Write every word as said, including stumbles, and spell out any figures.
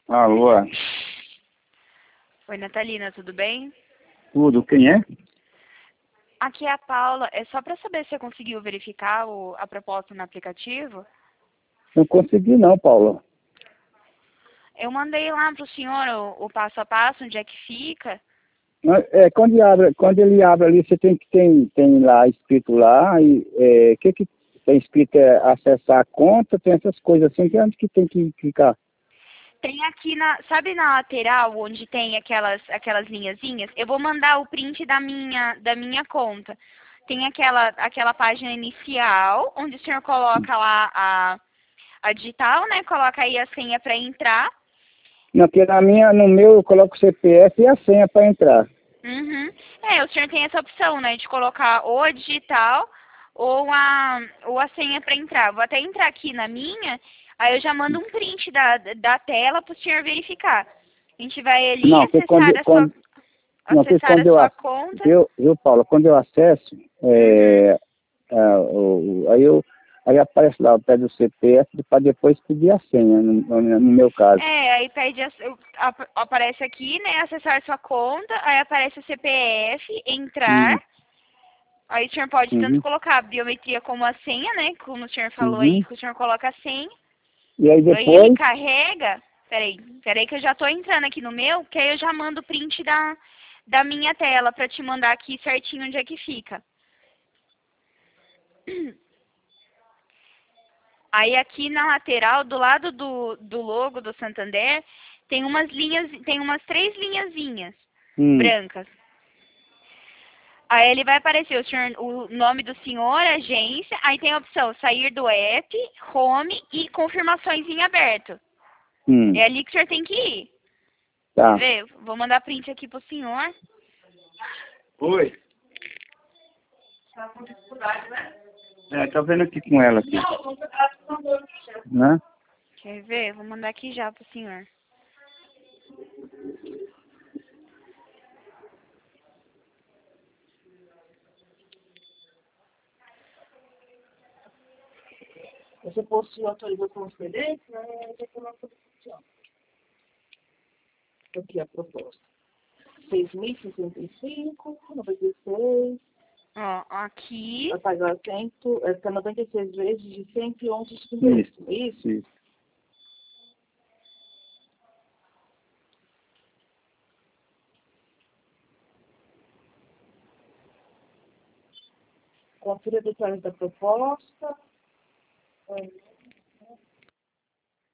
Alô? Oi, Natalina, tudo bem? Tudo, quem é? Aqui é a Paula. É só para saber se você conseguiu verificar o, a proposta no aplicativo. Não consegui não, Paula. Eu mandei lá para o senhor o, o passo a passo, onde é que fica. Mas, É, quando, ele abre, quando ele abre ali, você tem que tem, tem lá escrito lá, e é, que que tem escrito é, acessar a conta, tem essas coisas assim, que onde que tem que clicar? Tem aqui na, sabe na lateral, onde tem aquelas, aquelas linhazinhas? Eu vou mandar o print da minha, da minha conta. Tem aquela, aquela página inicial, onde o senhor coloca lá a, a digital, né? Coloca aí a senha para entrar. Não, porque na minha, no meu eu coloco o C P F e a senha para entrar. Uhum. É, o senhor tem essa opção, né, de colocar ou a digital ou a, ou a senha para entrar. Vou até entrar aqui na minha, aí eu já mando um print da, da tela para o senhor verificar. A gente vai ali Não, porque acessar quando, a sua, quando, não, porque acessar a quando eu, sua ac- conta. eu, eu, Paula, quando eu acesso, Uhum. é, ah, o- o- aí eu aí aparece lá o pé do C P F para depois pedir a senha, no, no- no meu caso. É, aí pede, a- ap- aparece aqui, né, acessar a sua conta, aí aparece o C P F, entrar. Hum, Aí o senhor pode tanto uhum, colocar a biometria como a senha, né, como o senhor falou aí, uhum. que o senhor coloca a senha. E aí Aí ele depois, carrega. Peraí, peraí que eu já tô entrando aqui no meu, que aí eu já mando o print da, da minha tela pra te mandar aqui certinho onde é que fica. Aí aqui na lateral, do lado do, do logo do Santander, tem umas linhas, tem umas três linhazinhas hum, brancas. Aí ele vai aparecer o, senhor, o nome do senhor, agência, aí tem a opção sair do app, home e confirmações em aberto. hum, É ali que o senhor tem que ir. Quer tá. ver? Vou mandar print aqui pro senhor. Oi. Tá com dificuldade, né? É, tô vendo aqui com ela aqui. Né? Quer ver? Vou mandar aqui já pro senhor. Você possui autorização de expediente, né? Aí tem uma solicitação. Aqui a proposta. seis mil e sessenta e cinco, noventa e seis, Ó, aqui. vai pagar cento, é, tá noventa e seis vezes de cento e onze vírgula Isso, cinquenta e oito. Isso? isso. Confira detalhes da proposta. É,